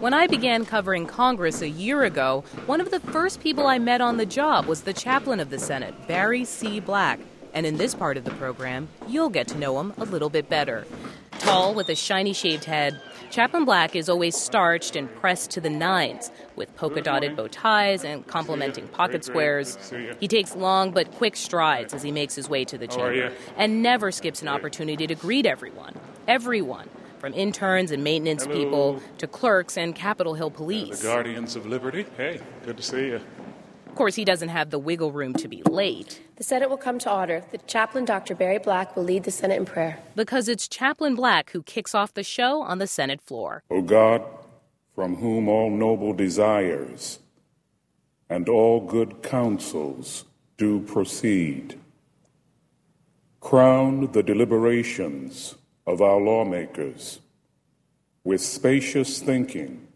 When I began covering Congress a year ago, one of the first people I met on the job was the chaplain of the Senate, Barry C. Black. And in this part of the program, you'll get to know him a little bit better. Tall, with a shiny shaved head, Chaplain Black is always starched and pressed to the nines, with polka-dotted bow ties and complementing pocket squares. He takes long but quick strides as he makes his way to the chamber, and never skips an opportunity to greet everyone. Everyone, from interns and maintenance people to clerks and Capitol Hill police. The Guardians of Liberty. Hey, good to see you. Of course, he doesn't have the wiggle room to be late. The Senate will come to order. The chaplain, Dr. Barry Black, will lead the Senate in prayer. Because it's Chaplain Black who kicks off the show on the Senate floor. O God, from whom all noble desires and all good counsels do proceed, crown the deliberations of our lawmakers with spacious thinking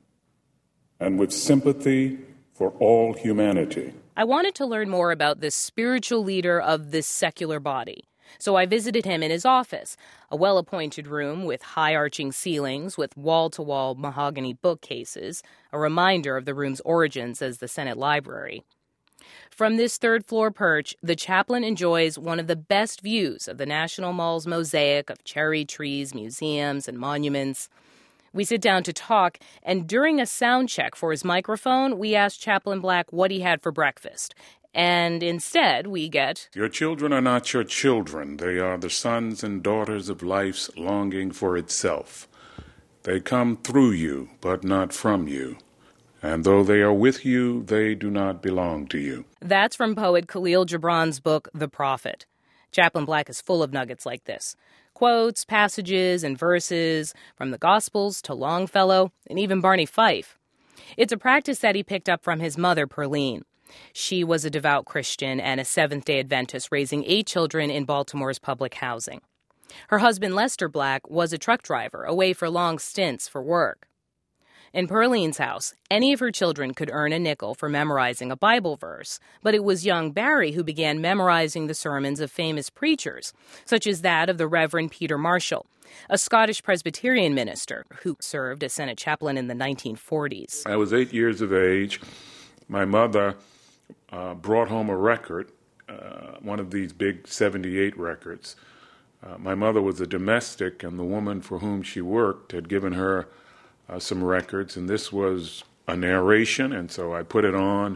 and with sympathy for all humanity. I wanted to learn more about this spiritual leader of this secular body. So I visited him in his office, a well-appointed room with high-arching ceilings with wall-to-wall mahogany bookcases, a reminder of the room's origins as the Senate library. From this third-floor perch, the chaplain enjoys one of the best views of the National Mall's mosaic of cherry trees, museums, and monuments. We sit down to talk, and during a sound check for his microphone, we asked Chaplain Black what he had for breakfast. And instead, we get, Your children are not your children. They are the sons and daughters of life's longing for itself. They come through you, but not from you. And though they are with you, they do not belong to you. That's from poet Khalil Gibran's book, The Prophet. Chaplain Black is full of nuggets like this. Quotes, passages, and verses from the Gospels to Longfellow, and even Barney Fife. It's a practice that he picked up from his mother, Perline. She was a devout Christian and a Seventh-day Adventist, raising 8 children in Baltimore's public housing. Her husband, Lester Black, was a truck driver, away for long stints for work. In Perline's house, any of her children could earn a nickel for memorizing a Bible verse, but it was young Barry who began memorizing the sermons of famous preachers, such as that of the Reverend Peter Marshall, a Scottish Presbyterian minister who served as Senate chaplain in the 1940s. I was 8 years of age. My mother brought home a record, one of these big 78 records. My mother was a domestic, and the woman for whom she worked had given her some records, and this was a narration, and so I put it on,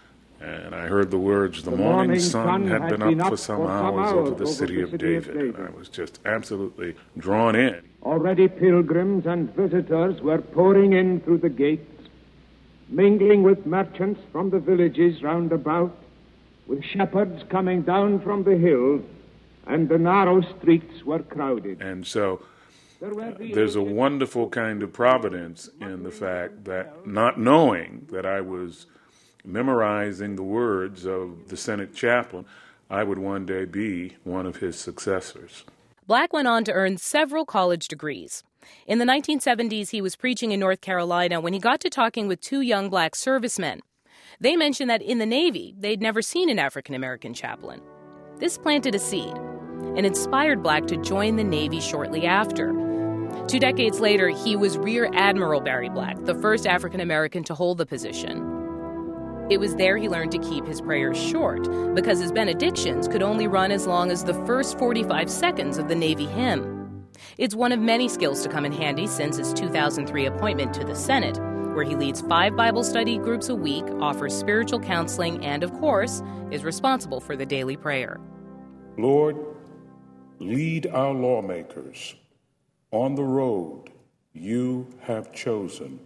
and I heard the words, "The morning sun had been up for some hours over the city of David," and I was just absolutely drawn in. Already pilgrims and visitors were pouring in through the gates, mingling with merchants from the villages round about, with shepherds coming down from the hills, and the narrow streets were crowded. And so there's a wonderful kind of providence in the fact that, not knowing that I was memorizing the words of the Senate chaplain, I would one day be one of his successors. Black went on to earn several college degrees. In the 1970s, he was preaching in North Carolina when he got to talking with 2 young black servicemen. They mentioned that in the Navy, they'd never seen an African-American chaplain. This planted a seed and inspired Black to join the Navy shortly after. 2 decades later, he was Rear Admiral Barry Black, the first African-American to hold the position. It was there he learned to keep his prayers short, because his benedictions could only run as long as the first 45 seconds of the Navy hymn. It's one of many skills to come in handy since his 2003 appointment to the Senate, where he leads 5 Bible study groups a week, offers spiritual counseling, and, of course, is responsible for the daily prayer. Lord, lead our lawmakers on the road you have chosen.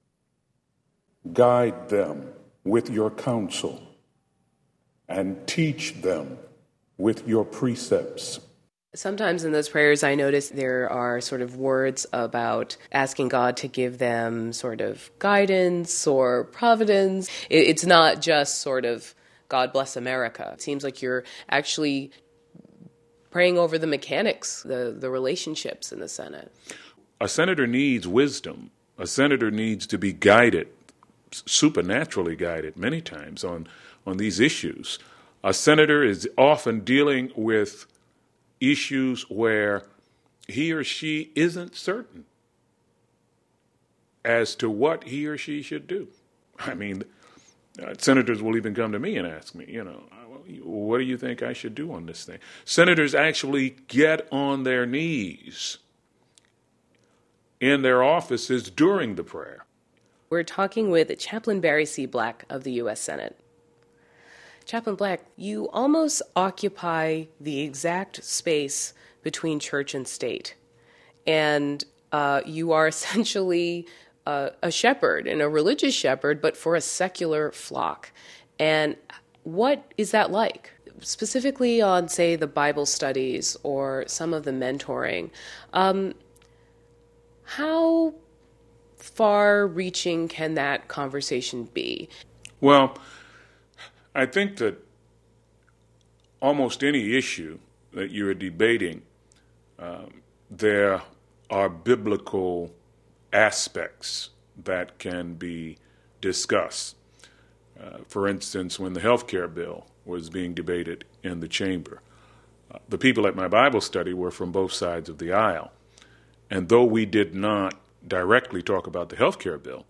Guide them with your counsel and teach them with your precepts. Sometimes in those prayers, I notice there are sort of words about asking God to give them sort of guidance or providence. It's not just sort of God bless America. It seems like you're actually praying over the mechanics, the relationships in the Senate. A senator needs wisdom. A senator needs to be guided, supernaturally guided many times on these issues. A senator is often dealing with issues where he or she isn't certain. as to what he or she should do. I mean, senators will even come to me and ask me, what do you think I should do on this thing? Senators actually get on their knees in their offices during the prayer. We're talking with Chaplain Barry C. Black of the U.S. Senate. Chaplain Black, you almost occupy the exact space between church and state. And you are essentially a shepherd, and a religious shepherd, but for a secular flock. And what is that like? Specifically on, say, the Bible studies or some of the mentoring, how far-reaching can that conversation be? Well, I think that almost any issue that you're debating, there are biblical aspects that can be discussed. For instance, when the health care bill was being debated in the chamber, the people at my Bible study were from both sides of the aisle. And though we did not directly talk about the health care bill,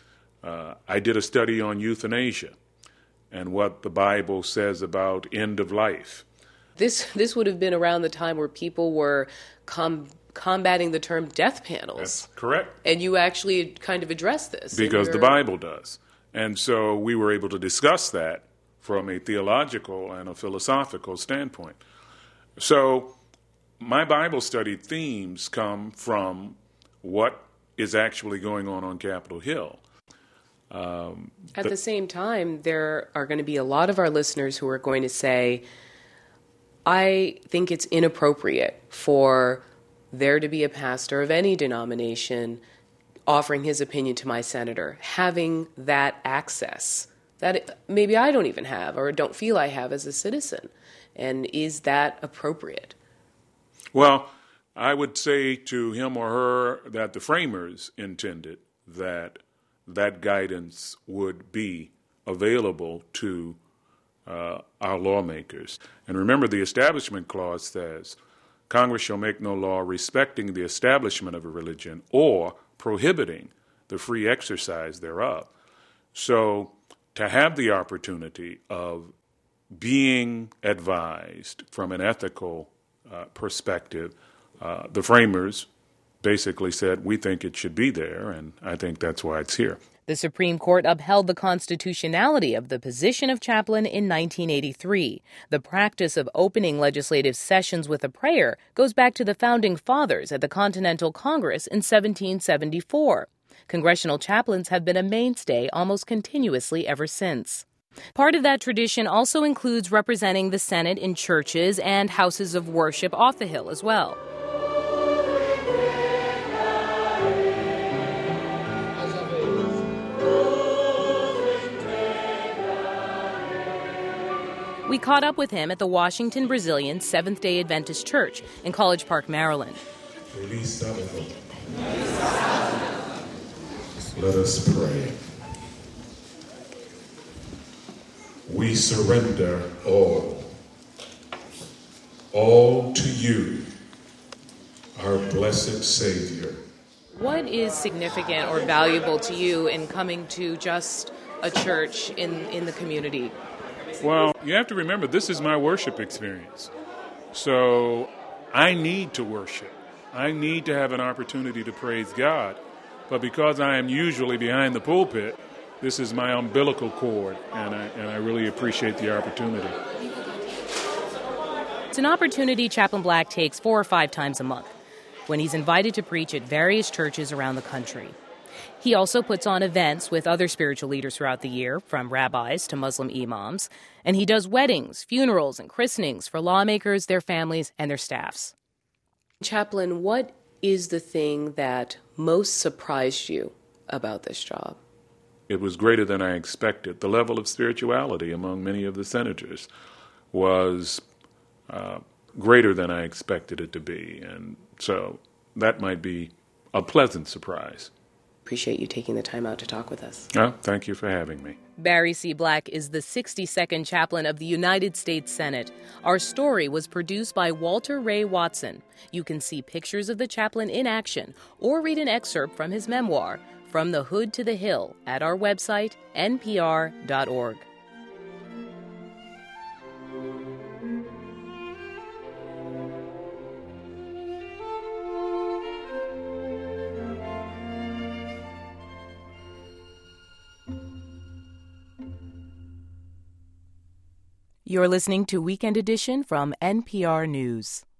I did a study on euthanasia and what the Bible says about end of life. This would have been around the time where people were combating the term death panels. That's correct. And you actually kind of addressed this. Because the Bible does. And so we were able to discuss that from a theological and a philosophical standpoint. So my Bible study themes come from what is actually going on Capitol Hill. At the same time, there are going to be a lot of our listeners who are going to say, I think it's inappropriate for there to be a pastor of any denomination offering his opinion to my senator, having that access that maybe I don't even have or don't feel I have as a citizen. And is that appropriate? Well, I would say to him or her that the framers intended that that guidance would be available to our lawmakers. And remember, the Establishment Clause says, Congress shall make no law respecting the establishment of a religion or prohibiting the free exercise thereof. So to have the opportunity of being advised from an ethical perspective, the framers basically said, we think it should be there, and I think that's why it's here. The Supreme Court upheld the constitutionality of the position of chaplain in 1983. The practice of opening legislative sessions with a prayer goes back to the Founding Fathers at the Continental Congress in 1774. Congressional chaplains have been a mainstay almost continuously ever since. Part of that tradition also includes representing the Senate in churches and houses of worship off the Hill as well. We caught up with him at the Washington Brazilian Seventh-day Adventist Church in College Park, Maryland. Let us pray. We surrender all to you, our blessed Savior. What is significant or valuable to you in coming to just a church in the community? Well, you have to remember, this is my worship experience. So I need to worship. I need to have an opportunity to praise God. But because I am usually behind the pulpit, this is my umbilical cord, and I really appreciate the opportunity. It's an opportunity Chaplain Black takes 4 or 5 times a month when he's invited to preach at various churches around the country. He also puts on events with other spiritual leaders throughout the year, from rabbis to Muslim imams, and he does weddings, funerals, and christenings for lawmakers, their families, and their staffs. Chaplain, what is the thing that most surprised you about this job? It was greater than I expected. The level of spirituality among many of the senators was greater than I expected it to be, and so that might be a pleasant surprise. Appreciate you taking the time out to talk with us. Thank you for having me. Barry C. Black is the 62nd chaplain of the United States Senate. Our story was produced by Walter Ray Watson. You can see pictures of the chaplain in action or read an excerpt from his memoir, From the Hood to the Hill at our website, npr.org. You're listening to Weekend Edition from NPR News.